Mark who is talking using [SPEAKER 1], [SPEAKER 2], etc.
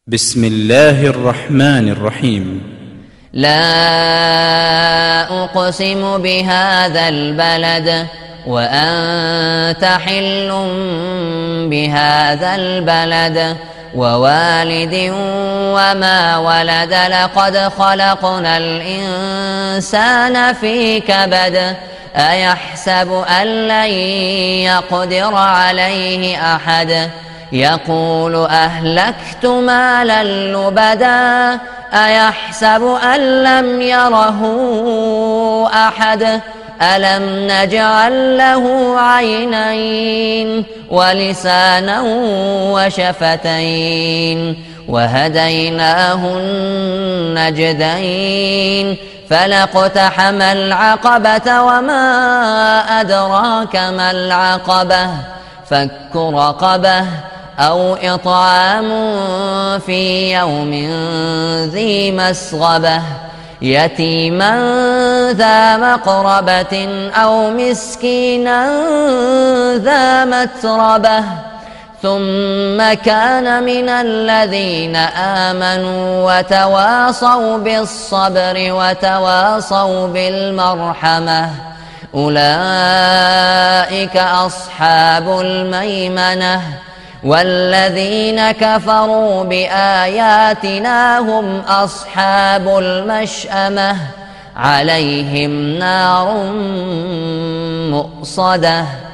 [SPEAKER 1] بسم الله الرحمن الرحيم.
[SPEAKER 2] لا أقسم بهذا البلد وأنت حل بهذا البلد ووالد وما ولد لقد خلقنا الإنسان في كبد أيحسب أن لن يقدر عليه أحد يقول أهلكت مالا لبدا أيحسب أن لم يره أحد ألم نجعل له عينين ولسانا وشفتين وهديناه النجدين فلاقتحم العقبة وما أدراك ما العقبة فك رقبة أو إطعام في يوم ذي مسغبة يتيما ذا مقربة أو مسكينا ذا متربة ثم كان من الذين آمنوا وتواصوا بالصبر وتواصوا بالمرحمة أولئك أصحاب الميمنة والذين كفروا بآياتنا هم أصحاب المشأمة عليهم نار مؤصدة.